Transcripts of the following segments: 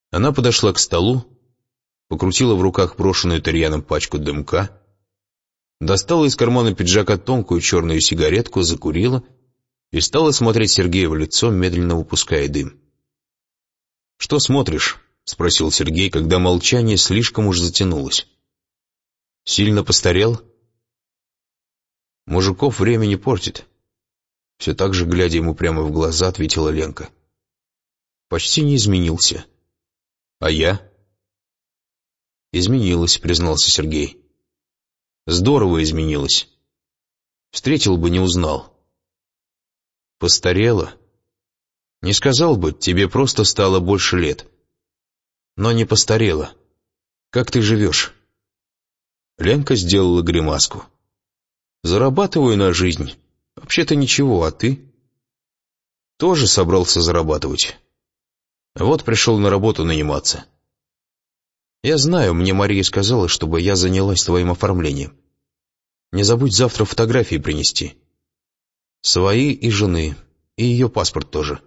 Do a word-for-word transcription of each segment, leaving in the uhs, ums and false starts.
Она подошла к столу, покрутила в руках брошенную Тарьяном пачку дымка, достала из кармана пиджака тонкую черную сигаретку, закурила и стала смотреть Сергею в лицо, медленно выпуская дым. «Что смотришь?» — спросил Сергей, когда молчание слишком уж затянулось. «Сильно постарел?» «Мужиков время не портит», — все так же, глядя ему прямо в глаза, ответила Ленка. «Почти не изменился. А я?» «Изменилась», — признался Сергей. «Здорово изменилась. Встретил бы, не узнал». «Постарела?» «Не сказал бы, тебе просто стало больше лет. Но не постарела. Как ты живешь?» Ленка сделала гримаску. «Зарабатываю на жизнь. Вообще-то ничего, а ты?» «Тоже собрался зарабатывать. Вот пришел на работу наниматься. Я знаю, мне Мария сказала, чтобы я занялась твоим оформлением. Не забудь завтра фотографии принести. Свои и жены, и ее паспорт тоже».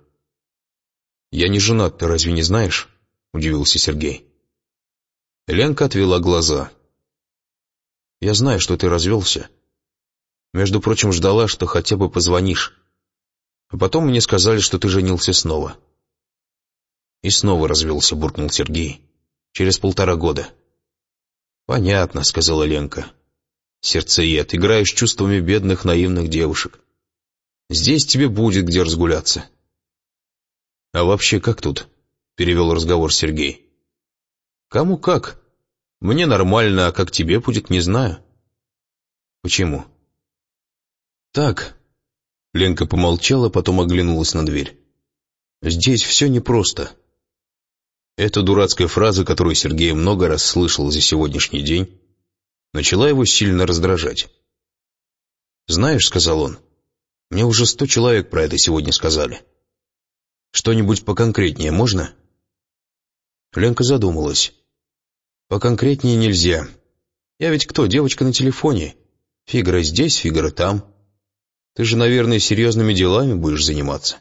«Я не женат, ты разве не знаешь?» — удивился Сергей. Ленка отвела глаза. «Я знаю, что ты развелся. Между прочим, ждала, что хотя бы позвонишь. А потом мне сказали, что ты женился снова». «И снова развелся», — буркнул Сергей. «Через полтора года». «Понятно», — сказала Ленка. «Сердцеед, играешь чувствами бедных наивных девушек. Здесь тебе будет где разгуляться». «А вообще как тут?» — перевел разговор Сергей. «Кому как. Мне нормально, а как тебе будет, не знаю». «Почему?» «Так». Ленка помолчала, потом оглянулась на дверь. «Здесь все непросто». Эта дурацкая фраза, которую Сергей много раз слышал за сегодняшний день, начала его сильно раздражать. «Знаешь, — сказал он, — мне уже сто человек про это сегодня сказали. Что-нибудь поконкретнее можно?» Ленка задумалась. «Поконкретнее нельзя. Я ведь кто, девочка на телефоне? Фигара здесь, фигара там. Ты же, наверное, серьезными делами будешь заниматься».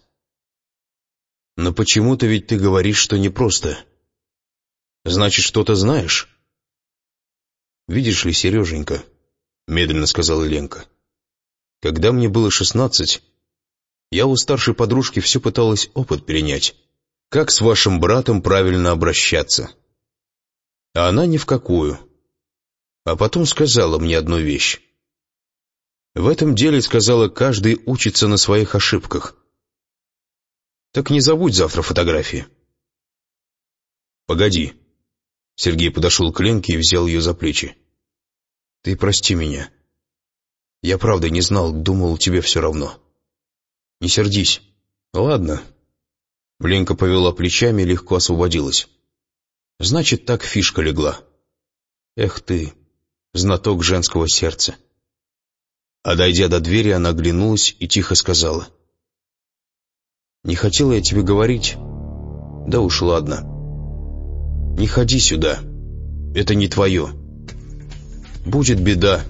«Но почему-то ведь ты говоришь, что непросто. Значит, что-то знаешь?» «Видишь ли, Сереженька, — медленно сказала Ленка, — когда мне было шестнадцать, я у старшей подружки все пыталась опыт перенять, как с вашим братом правильно обращаться. А она ни в какую. А потом сказала мне одну вещь. В этом деле, сказала, каждый учится на своих ошибках. Так не забудь завтра фотографии». «Погоди». Сергей подошел к Ленке и взял ее за плечи. «Ты прости меня. Я правда не знал, думал, тебе все равно. Не сердись». «Ладно». Ленка повела плечами и легко освободилась. «Значит, так фишка легла. Эх ты, знаток женского сердца». А дойдя до двери, она оглянулась и тихо сказала: «Не хотела я тебе говорить. Да уж ладно. Не ходи сюда. Это не твое. Будет беда».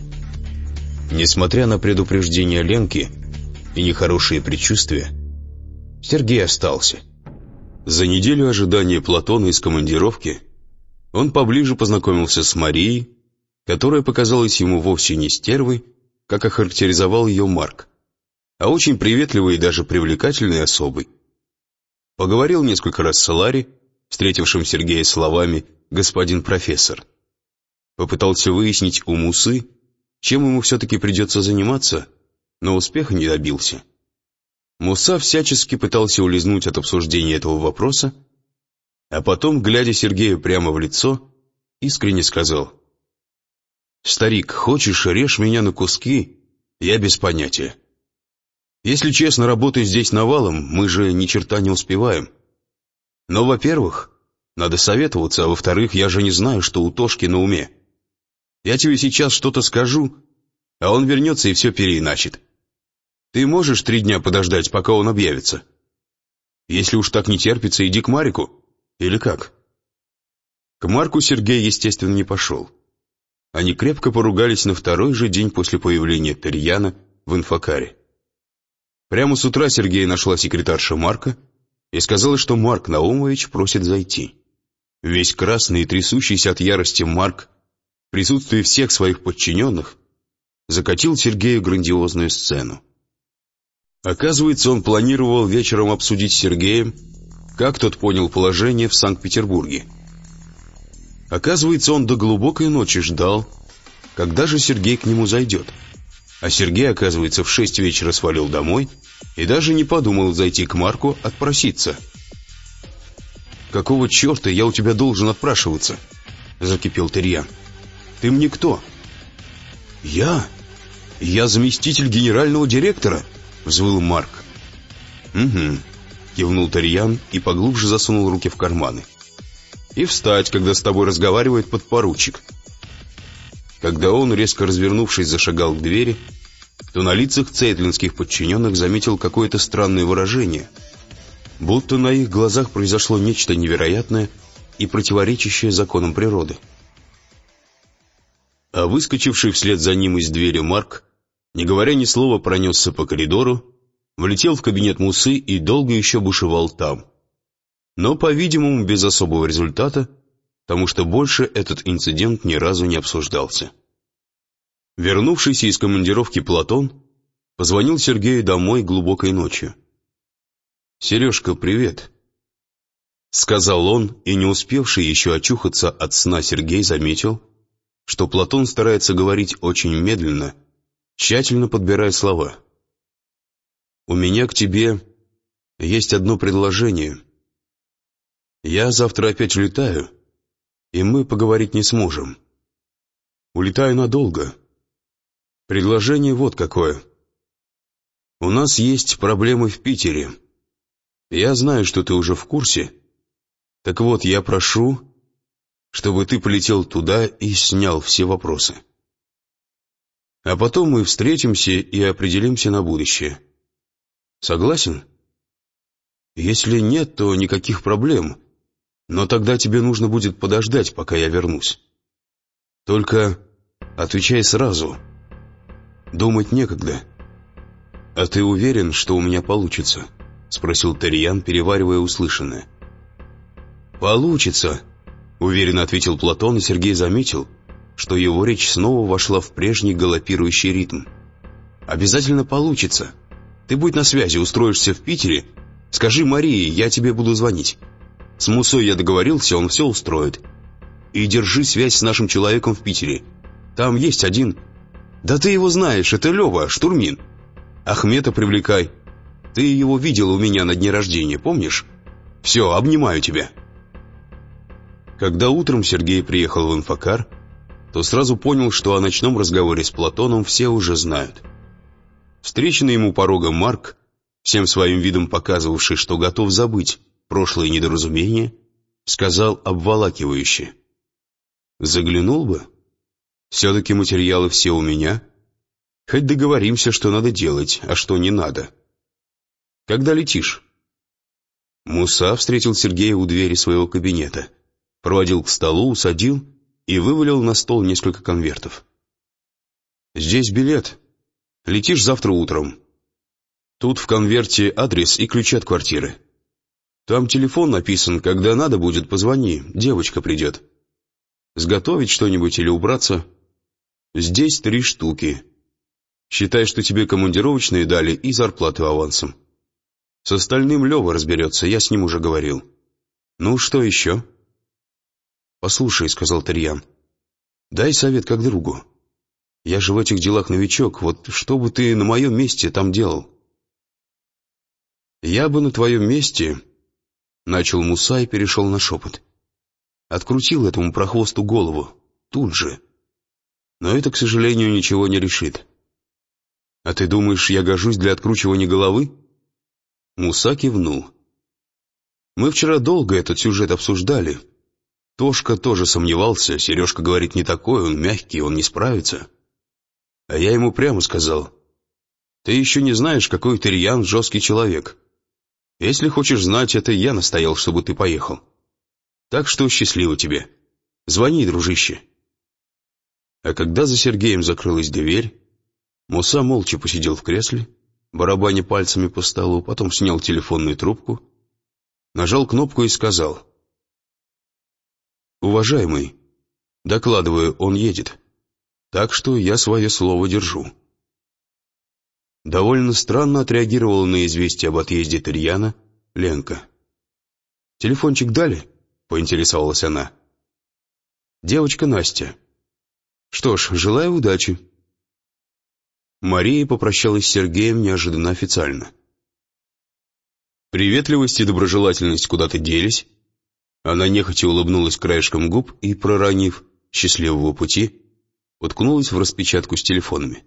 Несмотря на предупреждение Ленки и нехорошие предчувствия, Сергей остался. За неделю ожидания Платона из командировки он поближе познакомился с Марией, которая показалась ему вовсе не стервой, как охарактеризовал ее Марк, а очень приветливой и даже привлекательной особой. Поговорил несколько раз с Ларри, встретившим Сергея словами «господин профессор». Попытался выяснить у Мусы, чем ему все-таки придется заниматься, но успеха не добился. Муса всячески пытался улизнуть от обсуждения этого вопроса, а потом, глядя Сергею прямо в лицо, искренне сказал: «Старик, хочешь, режь меня на куски, я без понятия. Если честно, работаю здесь навалом, мы же ни черта не успеваем. Но, во-первых, надо советоваться, а во-вторых, я же не знаю, что у Тошки на уме. Я тебе сейчас что-то скажу, а он вернется и все переиначит. Ты можешь три дня подождать, пока он объявится? Если уж так не терпится, иди к Марику. Или как?» К Марку Сергей, естественно, не пошел. Они крепко поругались на второй же день после появления Тарьяна в инфокаре. Прямо с утра Сергея нашла секретарша Марка и сказала, что Марк Наумович просит зайти. Весь красный и трясущийся от ярости Марк в присутствии всех своих подчиненных закатил Сергею грандиозную сцену. Оказывается, он планировал вечером обсудить с Сергеем, как тот понял положение в Санкт-Петербурге. Оказывается, он до глубокой ночи ждал, когда же Сергей к нему зайдет. А Сергей, оказывается, в шесть вечера свалил домой и даже не подумал зайти к Марку отпроситься. «Какого черта я у тебя должен отпрашиваться?» — закипел Терьян. «Ты мне кто?» «Я? Я заместитель генерального директора?» — взвыл Марк. «Угу», — кивнул Терьян и поглубже засунул руки в карманы. «И встать, когда с тобой разговаривает подпоручик». Когда он, резко развернувшись, зашагал к двери, то на лицах цейтлинских подчиненных заметил какое-то странное выражение, будто на их глазах произошло нечто невероятное и противоречащее законам природы. А выскочивший вслед за ним из двери Марк, не говоря ни слова, пронесся по коридору, влетел в кабинет Мусы и долго еще бушевал там. Но, по-видимому, без особого результата, потому что больше этот инцидент ни разу не обсуждался. Вернувшийся из командировки Платон позвонил Сергею домой глубокой ночью. «Сережка, привет», — сказал он, и не успевший еще очухаться от сна Сергей заметил, что Платон старается говорить очень медленно, тщательно подбирая слова. «У меня к тебе есть одно предложение. Я завтра опять улетаю, и мы поговорить не сможем. Улетаю надолго. Предложение вот какое. У нас есть проблемы в Питере. Я знаю, что ты уже в курсе. Так вот, я прошу, чтобы ты полетел туда и снял все вопросы. А потом мы встретимся и определимся на будущее. Согласен? Если нет, то никаких проблем, но тогда тебе нужно будет подождать, пока я вернусь. Только отвечай сразу. Думать некогда. А ты уверен, что у меня получится?» — спросил Терьян, переваривая услышанное. «Получится», — уверенно ответил Платон, и Сергей заметил, что его речь снова вошла в прежний галопирующий ритм. «Обязательно получится. Ты будь на связи, устроишься в Питере. Скажи Марии, я тебе буду звонить. С Мусой я договорился, он все устроит. И держи связь с нашим человеком в Питере. Там есть один... Да ты его знаешь, это Лева, штурмин. Ахмета привлекай. Ты его видел у меня на дне рождения, помнишь? Все, обнимаю тебя». Когда утром Сергей приехал в инфокар, то сразу понял, что о ночном разговоре с Платоном все уже знают. Встреченный ему порогом Марк, всем своим видом показывавший, что готов забыть прошлое недоразумение, сказал обволакивающе: «Заглянул бы? Все-таки материалы все у меня. Хоть договоримся, что надо делать, а что не надо. Когда летишь?» Муса встретил Сергея у двери своего кабинета, проводил к столу, усадил и вывалил на стол несколько конвертов. «Здесь билет. Летишь завтра утром. Тут в конверте адрес и ключи от квартиры. Там телефон написан, когда надо будет, позвони, девочка придет. Сготовить что-нибудь или убраться? Здесь три штуки. Считай, что тебе командировочные дали и зарплату авансом. С остальным Лева разберется, я с ним уже говорил. Ну, что еще?» «Послушай», — сказал Терьян, — «дай совет как другу. Я же в этих делах новичок, вот что бы ты на моем месте там делал?» «Я бы на твоем месте...» — начал Муса и перешел на шепот. «Открутил этому прохвосту голову, тут же. Но это, к сожалению, ничего не решит. А ты думаешь, я гожусь для откручивания головы?» Муса кивнул. «Мы вчера долго этот сюжет обсуждали. Тошка тоже сомневался, Сережка говорит, не такой, он мягкий, он не справится. А я ему прямо сказал: ты еще не знаешь, какой Терьян жесткий человек. Если хочешь знать, это я настоял, чтобы ты поехал. Так что счастливо тебе. Звони, дружище». А когда за Сергеем закрылась дверь, Муса молча посидел в кресле, барабаня пальцами по столу, потом снял телефонную трубку, нажал кнопку и сказал: «Уважаемый, докладываю, он едет, так что я свое слово держу». Довольно странно отреагировала на известие об отъезде Тарьяна Ленка. «Телефончик дали?» — поинтересовалась она. «Девочка Настя. Что ж, желаю удачи». Мария попрощалась с Сергеем неожиданно официально. Приветливость и доброжелательность куда-то делись. Она нехотя улыбнулась краешком губ и, проронив «счастливого пути», уткнулась в распечатку с телефонами.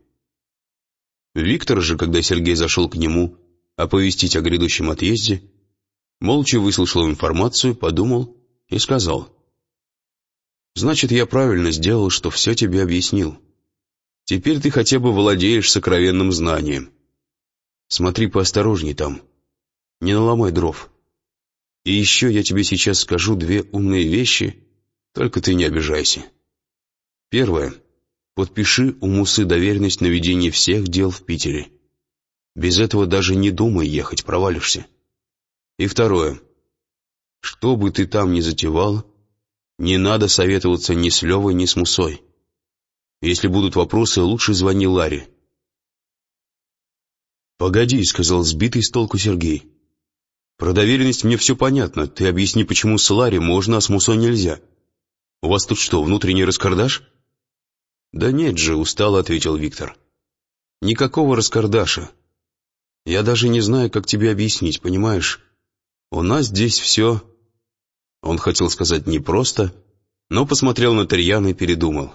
Виктор же, когда Сергей зашел к нему оповестить о грядущем отъезде, молча выслушал информацию, подумал и сказал: «Значит, я правильно сделал, что все тебе объяснил. Теперь ты хотя бы владеешь сокровенным знанием. Смотри поосторожней там, не наломай дров. И еще я тебе сейчас скажу две умные вещи, только ты не обижайся. Первое. Подпиши у Мусы доверенность на ведение всех дел в Питере. Без этого даже не думай ехать, провалишься. И второе. Что бы ты там ни затевал, не надо советоваться ни с Левой, ни с Мусой. Если будут вопросы, лучше звони Ларе». «Погоди», — сказал сбитый с толку Сергей. «Про доверенность мне все понятно. Ты объясни, почему с Ларе можно, а с Мусой нельзя. У вас тут что, внутренний раскардаш?» «Да нет же», — устало ответил Виктор. «Никакого раскардаша. Я даже не знаю, как тебе объяснить, понимаешь? У нас здесь все...» Он хотел сказать непросто, но посмотрел на Тарьяна и передумал.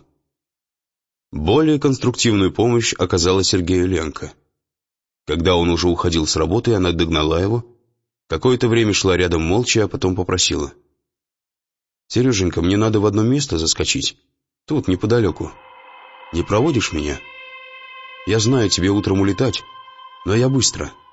Более конструктивную помощь оказала Сергею Ленка. Когда он уже уходил с работы, она догнала его, какое-то время шла рядом молча, а потом попросила: «Сереженька, мне надо в одно место заскочить, тут, неподалеку. Не проводишь меня? Я знаю, тебе утром улетать, но я быстро».